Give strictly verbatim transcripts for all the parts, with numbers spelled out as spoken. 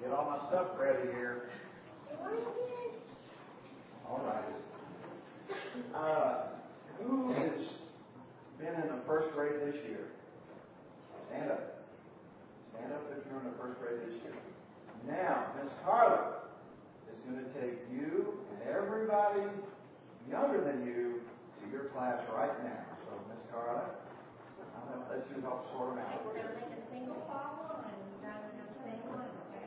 Get all my stuff ready here. All right. Uh, who has been in the first grade this year? Stand up. Stand up if you're in the first grade this year. Now, Miss Carla is going to take you and everybody younger than you to your class right now. So, Miss Carla, I'm going to let you help sort them out. We're going to make a single file line rather than a single line, okay?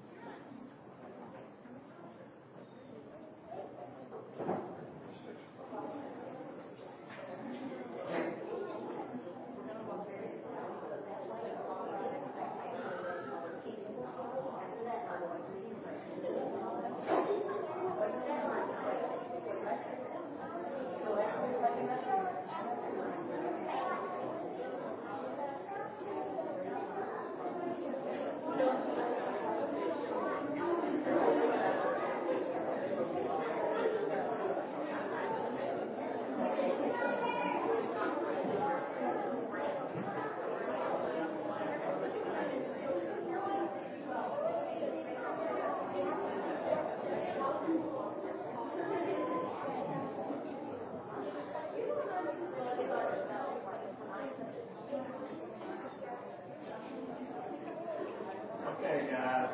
Okay, guys.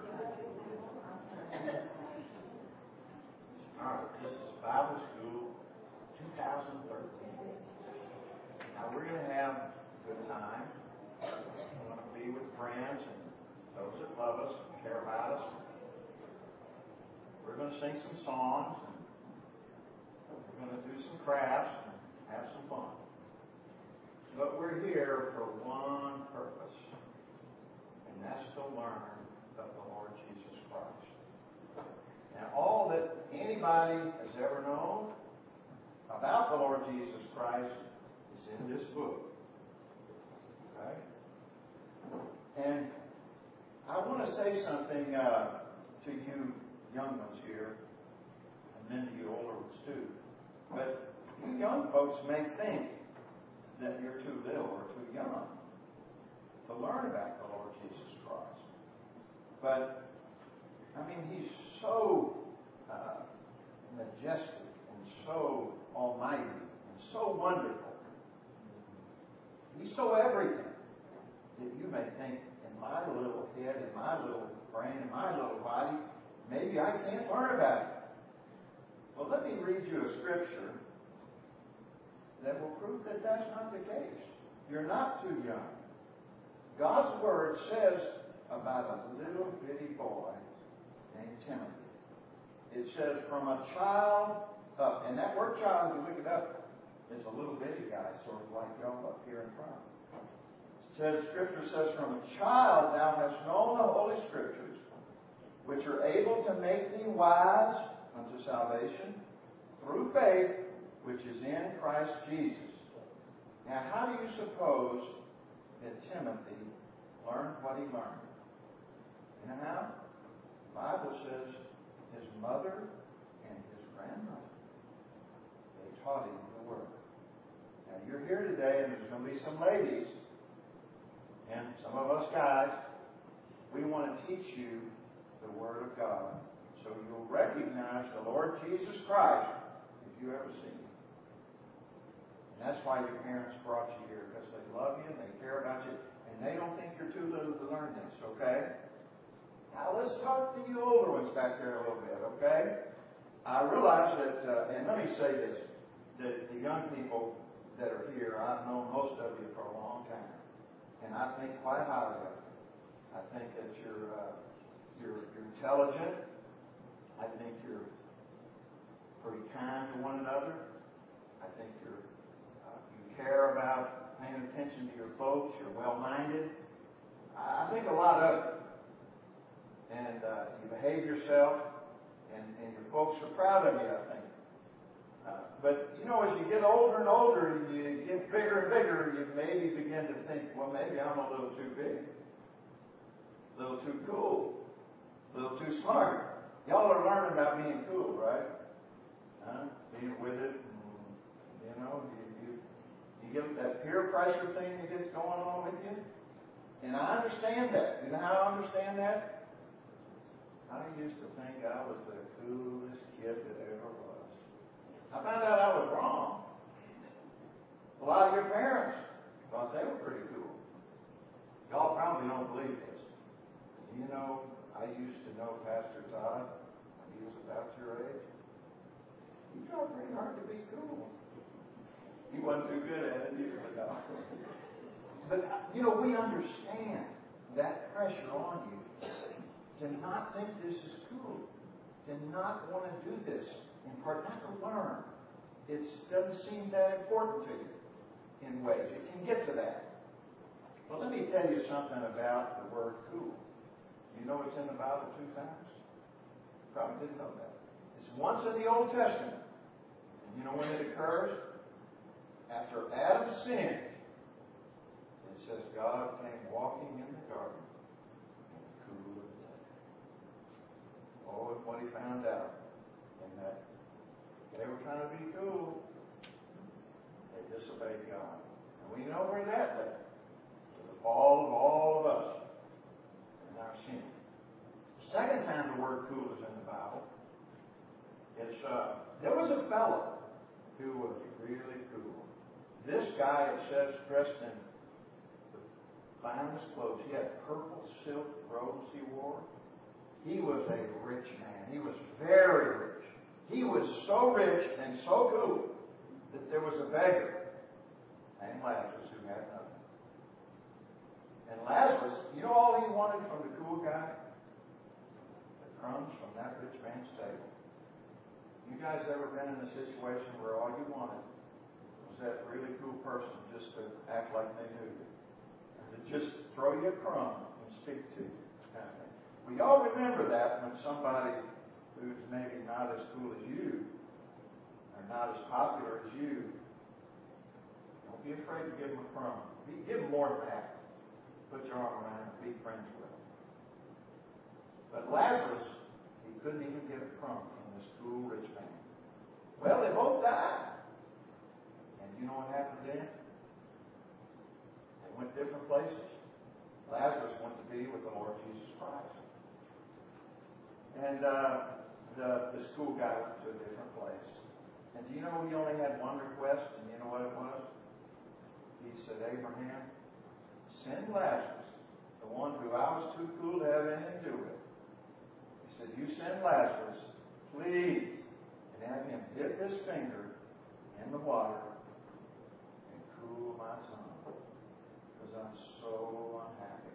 All right, this is Bible School twenty thirteen. Now we're going to have a good time. We want to be with friends and those that love us and care about us. We're going to sing some songs. And we're going to do some crafts and have some fun. But we're here for one purpose. And that's to learn of the Lord Jesus Christ. And all that anybody has ever known about the Lord Jesus Christ is in this book. Okay? And I want to say something uh, to you young ones here, and then to you older ones too. But you young folks may think that you're too little or too young to learn about the Lord Jesus Christ. But, I mean, He's so uh, majestic and so almighty and so wonderful. He's so everything that you may think, in my little head, in my little brain, in my little body, maybe I can't learn about it. Well, let me read you a scripture that will prove that that's not the case. You're not too young. God's Word says about a little bitty boy named Timothy. It says from a child up. And that word child, if you look it up, is a little bitty guy, sort of like y'all up here in front. It says, Scripture says, from a child thou hast known the Holy Scriptures, which are able to make thee wise unto salvation through faith, which is in Christ Jesus. Now, how do you suppose that Timothy learned what he learned? You know how? The Bible says his mother and his grandmother, they taught him the Word. Now, you're here today, and there's going to be some ladies, and some of us guys, we want to teach you the Word of God so you'll recognize the Lord Jesus Christ if you ever see Him. And that's why your parents brought you here, because they love you and they care about you, and they don't think you're too little to learn this, okay? Now let's talk to you older ones back there a little bit, okay? I realize that, uh, and let me say this, that the young people that are here, I've known most of you for a long time, and I think quite highly of you. I think that you're, uh, you're, you're intelligent. I think you're pretty kind to one another. I think you're uh, you care about paying attention to your folks. You're well-minded. I think a lot of you. And uh, you behave yourself, and, and your folks are proud of you, I think. Uh, but, you know, as you get older and older, and you get bigger and bigger, you maybe begin to think, well, maybe I'm a little too big, a little too cool, a little too smart. Y'all are learning about being cool, right? Huh? Being with it, and, you know, you, you, you get that peer pressure thing that gets going on with you. And I understand that. You know how I understand that? I used to think I was the coolest kid that ever was. I found out I was wrong. A lot of your parents thought they were pretty cool. Y'all probably don't believe this. You know, I used to know Pastor Todd when he was about your age. He tried pretty hard to be cool. He wasn't too good at it either, but no. But, you know, we understand that pressure on you to not think this is cool, to not want to do this, in part, not to learn. It doesn't seem that important to you in ways. It can get to that. But let me tell you something about the word cool. You know it's in the Bible two times? Probably didn't know that. It's once in the Old Testament. And you know when it occurs? After Adam sinned, it says God came walking in the garden in the cool of the day. Oh, and what he found out in that they were trying to be cool. They disobeyed God. And we know where that led. To the fall of all of us in our sin. The second time the word cool is in the Bible is uh, there was a fellow who was really cool. This guy, it says, dressed in the finest clothes. He had purple silk robes he wore. He was a rich man. He was very rich. He was so rich and so cool that there was a beggar named Lazarus who had nothing. And Lazarus, you know all he wanted from the cool guy? The crumbs from that rich man's table. You guys ever been in a situation where all you wanted was that really cool person just to act like they knew you? And to just throw you a crumb and speak to you? Kind of thing. We all remember that when somebody who's maybe not as cool as you, or not as popular as you, don't be afraid to give them a crumb. Be, give them more than that. Put your arm around them and be friends with them. But Lazarus, he couldn't even get a crumb from this cool rich man. Well, they both died. And you know what happened then? They went different places. Lazarus went to be with the Lord Jesus Christ. And uh, the, the school guy went to a different place. And do you know he only had one request? And you know what it was? He said, Abraham, send Lazarus, the one who I was too cool to have anything to do with. He said, you send Lazarus, please, and have him dip his finger in the water and cool my tongue, because I'm so unhappy.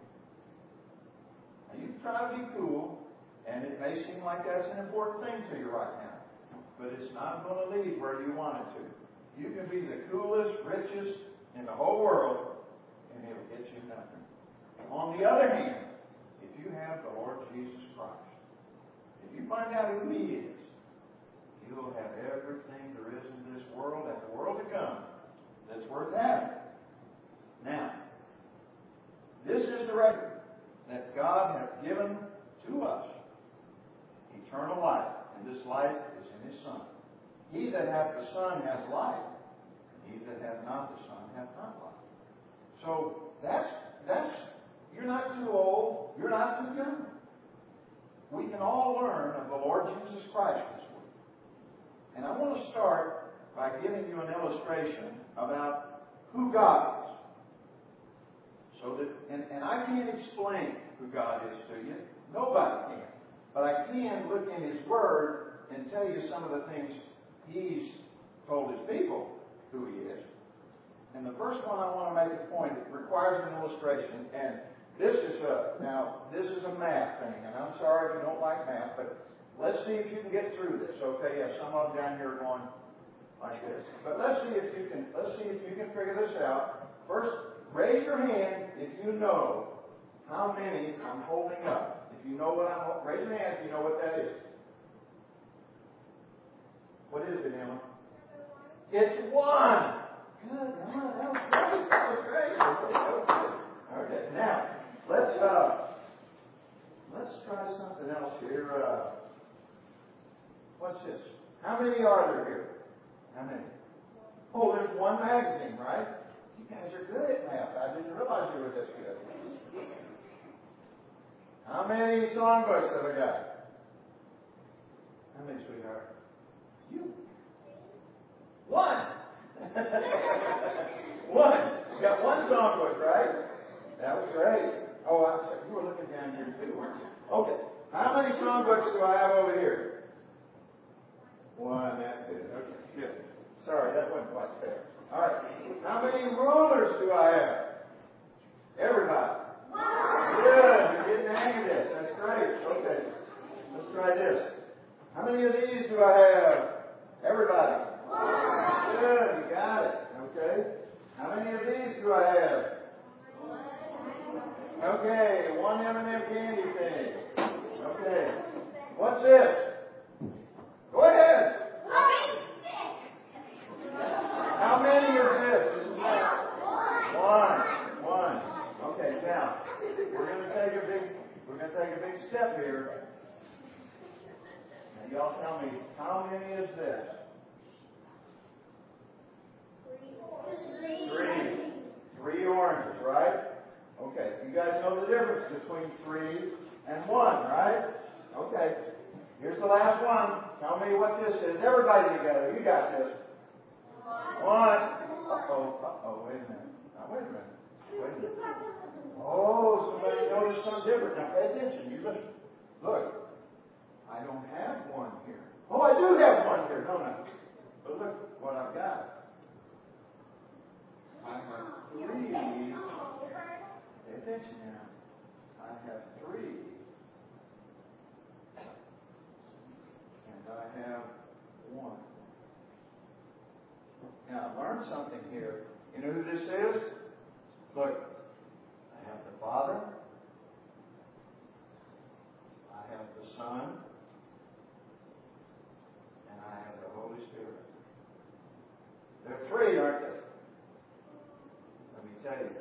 Now you try to be cool, and it may seem like that's an important thing to you right now, but it's not going to lead where you want it to. You can be the coolest, richest in the whole world, and it'll get you nothing. On the other hand, if you have the Lord Jesus Christ, if you find out who He is, you'll have everything there is in this world and the world to come that's worth having. Now, this is the record that God has given to us. Eternal life, and this life is in His Son. He that hath the Son has life. He that hath not the Son hath not life. So that's that's you're not too old. You're not too young. We can all learn of the Lord Jesus Christ this week. And I want to start by giving you an illustration about who God is. So that, and, and I can't explain who God is to you. Nobody can. But I can look in His Word and tell you some of the things He's told His people who He is. And the first one I want to make a point. It requires an illustration. And this is a, now, this is a math thing. And I'm sorry if you don't like math, but let's see if you can get through this. Okay, yeah, some of them down here are going like this. But let's see if you can, let's see if you can figure this out. First, raise your hand if you know how many I'm holding up. If you know what I'm, raise your hand if you know what that is. What is it, Emma? It's one. Good. Emma, that was great. That was great. Okay. Now, let's uh, let's try something else here. Uh, what's this? How many are there here? How many? Oh, there's one magazine, right? You guys are good at math. I didn't realize you were this good. How many songbooks have I got? How many, sweetheart? You. One. One. You got one songbook, right? That was great. Oh, I'm sorry. You were looking down here too, weren't you? Okay. How many songbooks do I have over here? One. That's it. Okay. Good. Sorry, that wasn't quite fair. All right. How many rulers do I have? Everybody. Good. You're getting the hang of this. That's great. Okay. Let's try this. How many of these do I have? Everybody. Good. You got it. Okay. How many of these do I have? Okay. One M and M candy thing. Okay. What's this? Go ahead. How many is this? One. One. Okay, now we're gonna take a big we're gonna take a big step here. Now y'all tell me, how many is this? Three. Three oranges, right? Okay. You guys know the difference between three and one, right? Okay. Here's the last one. Tell me what this is. Everybody together. You got this. One. Uh-oh. Uh-oh. Wait a minute. Now, wait a minute. Wait a minute. Oh, somebody noticed something different. Now, pay attention. You listen. Look. I don't have one here. Oh, I do have one here, don't I? But look what I've got. I have three. Pay attention now. I have three. And I have one. Now, learn something here. You know who this is? Look, I have the Father. I have the Son. And I have the Holy Spirit. They're three, aren't they? Let me tell you.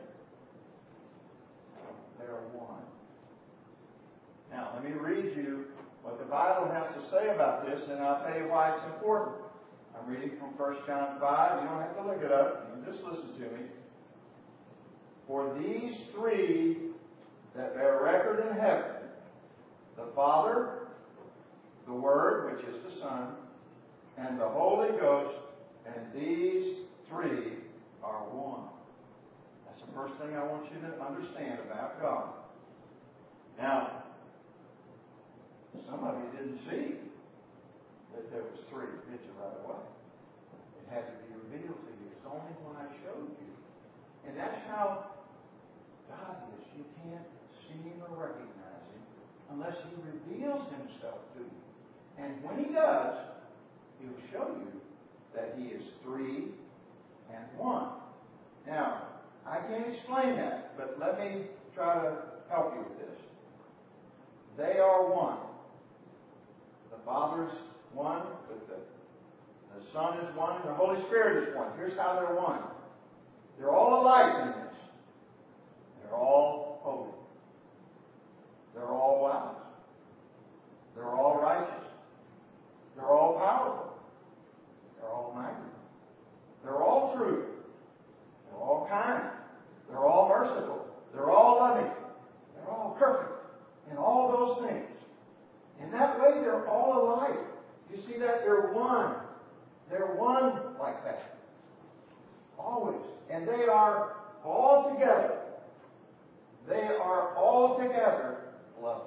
They're one. Now, let me read you what the Bible has to say about this, and I'll tell you why it's important. I'm reading from First John five. You don't have to look it up. You can just listen to me. For these three that bear record in heaven, the Father, the Word, which is the Son, and the Holy Ghost, and these three are one. That's the first thing I want you to understand about God. Now, some of you didn't see that there was three, did you, right away? It had to be revealed to you. It's only when I showed you. And that's how God is. You can't see Him or recognize Him unless He reveals Himself to you. And when He does, He'll show you that He is three and one. Now, I can't explain that, but let me try to help you with this. They are one. The Father's one, but the, the Son is one, and the Holy Spirit is one. Here's how they're one. They're all alike in this. They're all holy. They're all wise. They're all righteous. They're all powerful. They're all mighty. They're all true. They're all kind. They're all merciful. They're all loving. They're all perfect in all those things. In that way, they're all alike. You see that? They're one. They're one like that. Always. And they are all together. They are all together lovely.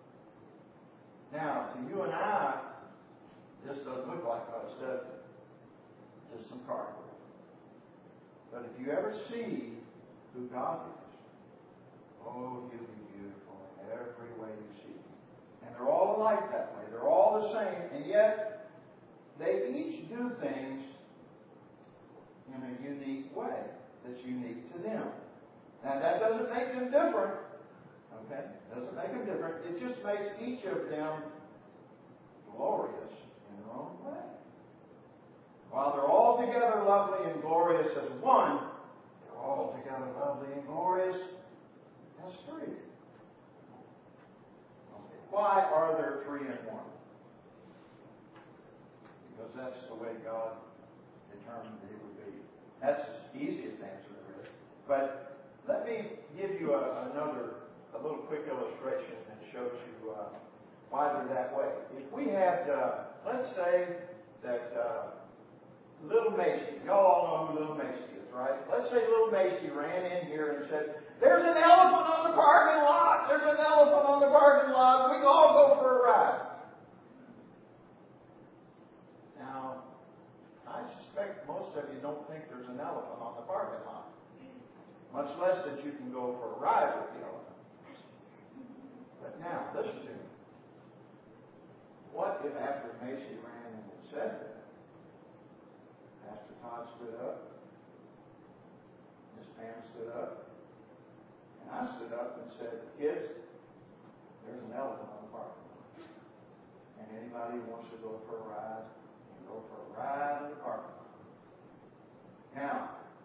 Now, to you and I, this doesn't look like us, does it? Just some cardboard. But if you ever see who God is, oh, He'll be beautiful in every way you see Him. And they're all alike that way. They're all the same, and yet they each do things in a unique way that's unique to them. Now, that doesn't make them different. Okay? Doesn't make them different. It just makes each of them glorious in their own way. While they're all together lovely and glorious as one, they're all together lovely and glorious as three. Okay. Why are there three and one? Because that's the way God determined He would be. That's the easiest answer there is. But let me give you a, another, a little quick illustration that shows you uh, why they're that way. If we had, uh, let's say that uh, Little Macy, y'all all know who Little Macy is, right? Let's say Little Macy ran in here and said, "There's an elephant on the parking lot. There's an elephant on the parking lot. We can all go for a ride." Now, I suspect most of you don't think there's an elephant on the parking lot, much less that you can go for a ride with the elephant. But now, listen to me. What if after Macy ran in and said that, Pastor Todd stood up, Miss Pam stood up, and I stood up and said, "Kids, there's an elephant on the parking lot. And anybody who wants to go for a ride, can go for a ride in the parking lot." Now,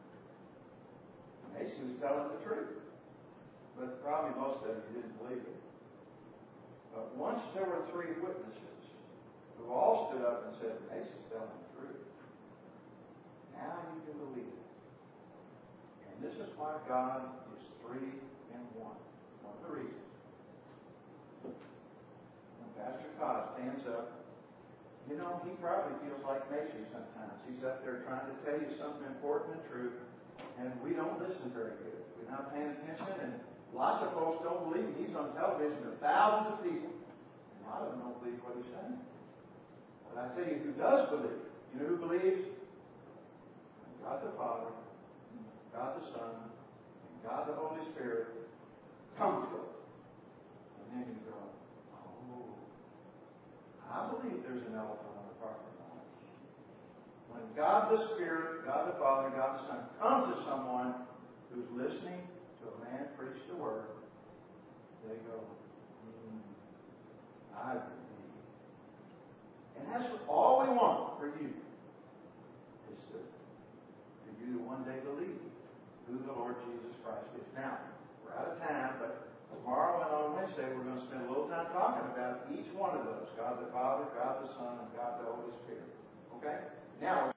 Macy was telling the truth, but probably most of you didn't believe it. But once there were three witnesses who all stood up and said, "Macy's telling the truth," now you can believe it. And this is why God is three in one. One of the reasons. When Pastor Todd stands up, you know, he probably feels like Macy sometimes. He's up there trying to tell you something important and true, and we don't listen very good. We're not paying attention, and lots of folks don't believe him. He's on television to thousands of people, and a lot of them don't believe what he's saying. But I tell you who does believe. You know who believes? God the Father, God the Son, and God the Holy Spirit come to it. And then you go, "Oh, I believe there's an elephant on the parking lot." When God the Spirit, God the Father, God the Son come to someone who's listening to a man preach the Word, they go, hmm, I believe. And that's all we want for you, is to, for you to one day believe who the Lord Jesus Christ is. Now, we're out of time, but tomorrow and on Wednesday we're going to spend a little time talking about each one of those. God the Father, God the Son, and God the Holy Spirit. Okay? Now